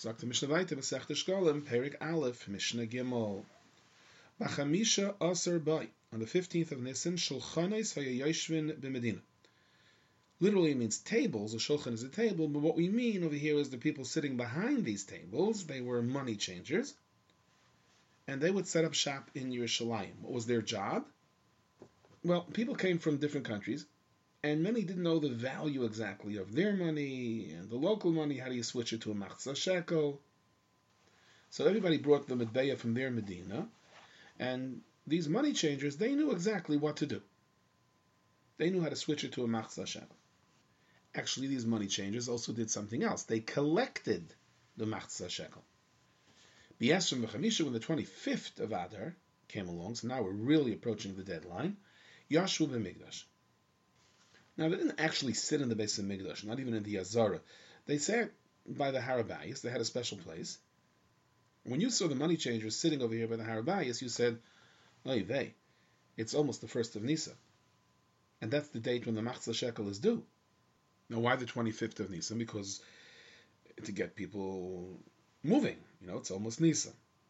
Sagt the Mishnah weiter, Masechta Shkolim, Perik Aleph, Mishnah Gimel. Bachamisha Aser Bai, on the 15th of Nisan, Shulchanes Hayayoshvin b'Medina. Literally means tables. A shulchan is a table, but what we mean over here is the people sitting behind these tables. They were money changers, and they would set up shop in Yerushalayim. What was their job? Well, people came from different countries, and many didn't know the value exactly of their money and the local money. How do you switch it to a machzah shekel? So everybody brought the medbeya from their Medina, and these money changers, they knew exactly what to do. They knew how to switch it to a machzah shekel. Actually, these money changers also did something else. They collected the machzah shekel. B'yesrim v'chamisha, when the 25th of Adar came along, so now we're really approaching the deadline, Yashvu b'migdash. Now, they didn't actually sit in the Beis HaMikdash, not even in the Azara. They sat by the Harabayas. They had a special place. When you saw the money changers sitting over here by the Harabayas, you said, oy vey, it's almost the 1st of Nisan. And that's the date when the machzah shekel is due. Now, why the 25th of Nisan? Because to get people moving, it's almost Nisan.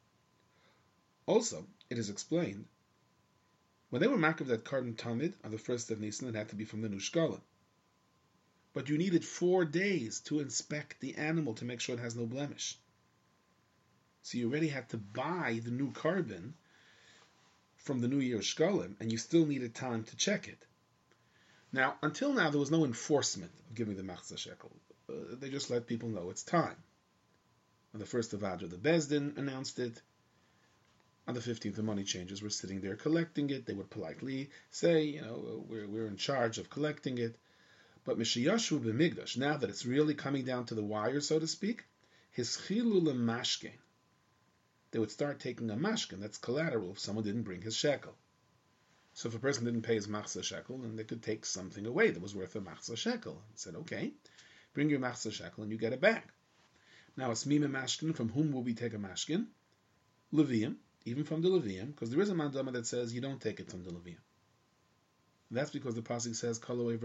Also, it is explained, when they were makriv that Karban Tamid on the 1st of Nisan, it had to be from the new shkala. But you needed 4 days to inspect the animal to make sure it has no blemish. So you already had to buy the new Karban from the new year shkalim, and you still needed time to check it. Now, until now, there was no enforcement of giving the machzah shekel. They just let people know it's time. On the 1st of Adar, the Bezdin announced it. On the 15th, the money changers were sitting there collecting it. They would politely say, we're in charge of collecting it. But Mishiyashu b'migdash, now that it's really coming down to the wire, so to speak, his chilu l'mashken. They would start taking a mashken, that's collateral, if someone didn't bring his shekel. So if a person didn't pay his machzah shekel, then they could take something away that was worth a machzah shekel. And said, okay, bring your machzah shekel and you get it back. Now, it's mime mashkin, from whom will we take a mashkin? Levium, even from the Levium, because there is a mandama that says you don't take it from the Levium. That's because the pasuk says,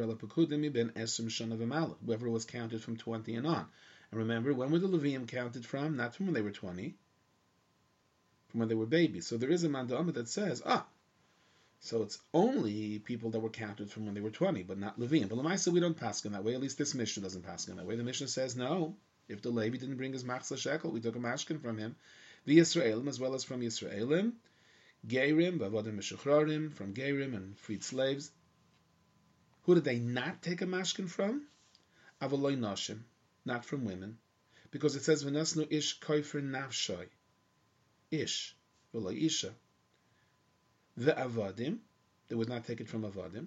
whoever was counted from 20 and on. And remember, when were the Levium counted from? Not from when they were 20, from when they were babies. So there is a mandama that says, so it's only people that were counted from when they were 20, but not Levium. But Lamaisa, we don't paskin that way. At least this Mishnah doesn't paskin that way. The Mishnah says, no, if the Levi didn't bring his machzah shekel, we took a mashkin from him. The Yisraelim, as well as from Yisraelim, Geirim, Bavadim Meshuchrarim, from Geirim and freed slaves. Who did they not take a mashkin from? Avaloi Nashim, not from women, because it says, V'nasnu ish koifer nafshay, ish, v'loi isha. The Avadim, they would not take it from Avadim,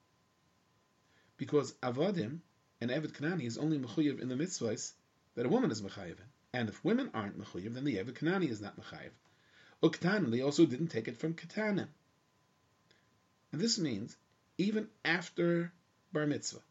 because Avadim, and Eved Kanani is only mechuyev in the mitzvahs that a woman is mechayev in. And if women aren't mechuyev, then the Eved Kanani is not mechayev. Uktanim, they also didn't take it from Ketanim. And this means, even after Bar Mitzvah,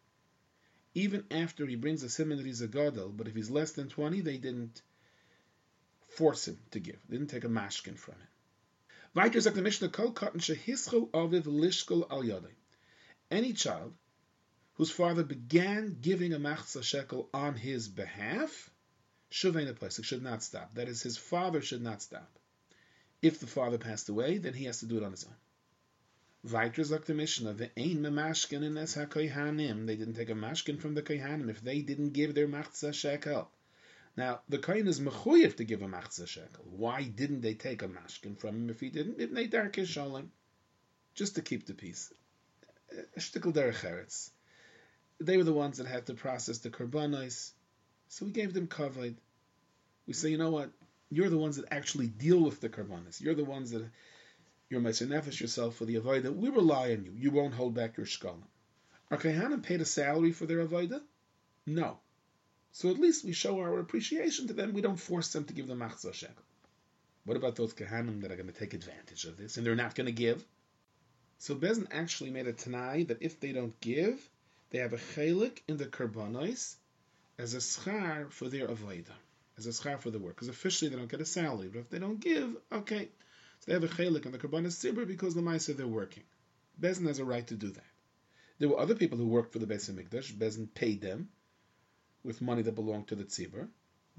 even after he brings a siman that he's a gadol, but if he's less than 20, they didn't force him to give. They didn't take a mashkin from him. Weiter sagt the Mishnah, Kol katan shehischol aviv lishkol al yadai. Any child whose father began giving a machzah shekel on his behalf, shuvein pesach, should not stop. That is, his father should not stop. If the father passed away, then he has to do it on his own. Weiter sagt the Mishnah, ve'ein memashkin in es ha-kohanim. They didn't take a mashkin from the kohanim if they didn't give their machzah shekel. Now, the kohen is mechuyev to give a machzah shekel. Why didn't they take a mashkin from him if he didn't? Ibnei darkei shalom, just to keep the peace. Shtickle derech eretz. They were the ones that had to process the korbanos, so we gave them kavod. We say, you know what? You're the ones that actually deal with the korbanos. You're the ones that you're meiser nefesh yourself for the avodah. We rely on you. You won't hold back your shkalim. Are kohanim paid a salary for their avodah? No. So at least we show our appreciation to them. We don't force them to give the machzah shekel. What about those kohanim that are going to take advantage of this and they're not going to give? So Bezin actually made a tanai that if they don't give, they have a chelik in the korbanos as a schar for their avodah, as a schar for the work. Because officially they don't get a salary, but if they don't give, okay. So they have a chelik in the korbanos tzibur because the ma'aseh they're working. Bezin has a right to do that. There were other people who worked for the Beis HaMikdash. Bezin paid them with money that belonged to the tzibur.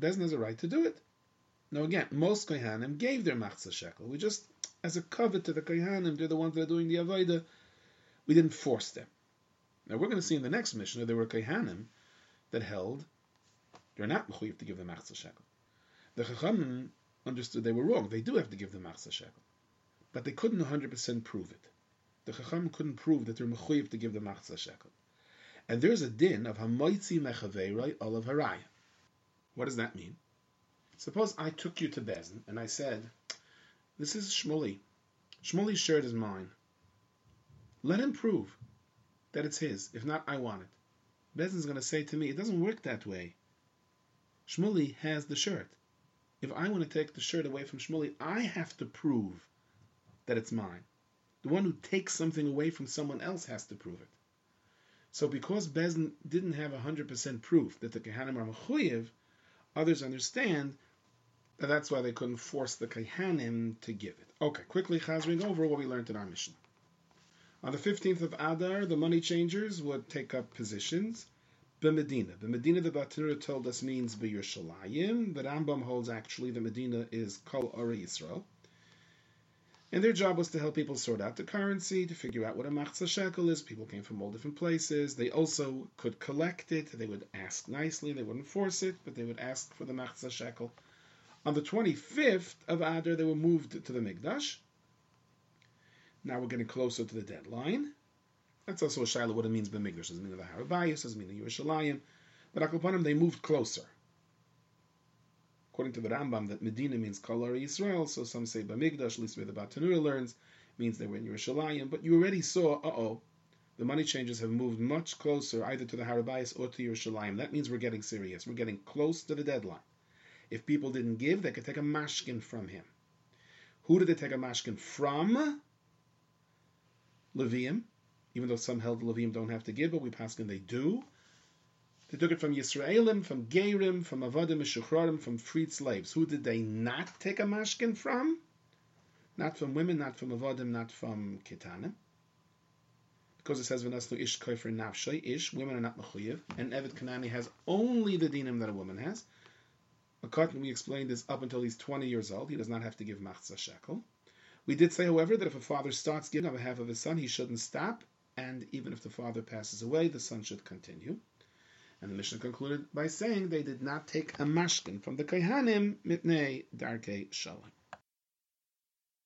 Beis Din has a right to do it. Now again, most Kohanim gave their machzah shekel. We just, as a covet to the Kohanim, they're the ones that are doing the avodah. We didn't force them. Now we're going to see in the next Mishnah there were Kohanim that held they're not mechuyev to give the machzah shekel. The Chachamim understood they were wrong. They do have to give the machzah shekel, but they couldn't 100% prove it. The Chachamim couldn't prove that they're mechuyev to give the machzah shekel. And there's a din of hamoitzi mechaveiroi olav haraya. What does that mean? Suppose I took you to Beis Din and I said, this is Shmuley. Shmuley's shirt is mine. Let him prove that it's his. If not, I want it. Beis Din's going to say to me, it doesn't work that way. Shmuley has the shirt. If I want to take the shirt away from Shmuley, I have to prove that it's mine. The one who takes something away from someone else has to prove it. So because Beis Din didn't have 100% proof that the Kohanim are mechuyev, others understand that that's why they couldn't force the Kohanim to give it. Okay, quickly chazering over what we learned in our Mishnah. On the 15th of Adar, the money changers would take up positions. B'Medina. B'Medina, the Batanura told us, means B'Yerushalayim. The Rambam holds actually the Medina is Kol Orei Yisrael. And their job was to help people sort out the currency, to figure out what a machzah shekel is. People came from all different places. They also could collect it. They would ask nicely. They wouldn't force it, but they would ask for the machzah shekel. On the 25th of Adar, they were moved to the Mikdash. Now we're getting closer to the deadline. That's also a shaila what it means by Mikdash. Does it mean the Har Habayis? Does it mean the Yerushalayim? But Akopanim, they moved closer. According to the Rambam, that Medina means Kol Orei Yisrael, so some say B'Mikdash, at least where the Batanura learns, means they were in Yerushalayim. But you already saw, the money changers have moved much closer, either to the Har Habayis or to Yerushalayim. That means we're getting serious. We're getting close to the deadline. If people didn't give, they could take a mashkin from him. Who did they take a mashkin from? Leviim, even though some held Leviim don't have to give, but we paskin they do. They took it from Yisraelim, from Geirim, from Avadim Meshuchrarim, from freed slaves. Who did they not take a mashkin from? Not from women, not from Avadim, not from Ketanim. Because it says, V'nasnu ish kofer nafshay, ish, women are not mechuyev, and Evet Kanani has only the dinim that a woman has. A cotton, we explained this up until he's 20 years old. He does not have to give machzah shekel. We did say, however, that if a father starts giving on behalf of his son, he shouldn't stop, and even if the father passes away, the son should continue. And the Mishnah concluded by saying they did not take a mashkin from the Kohanim mitnei darkei shalom.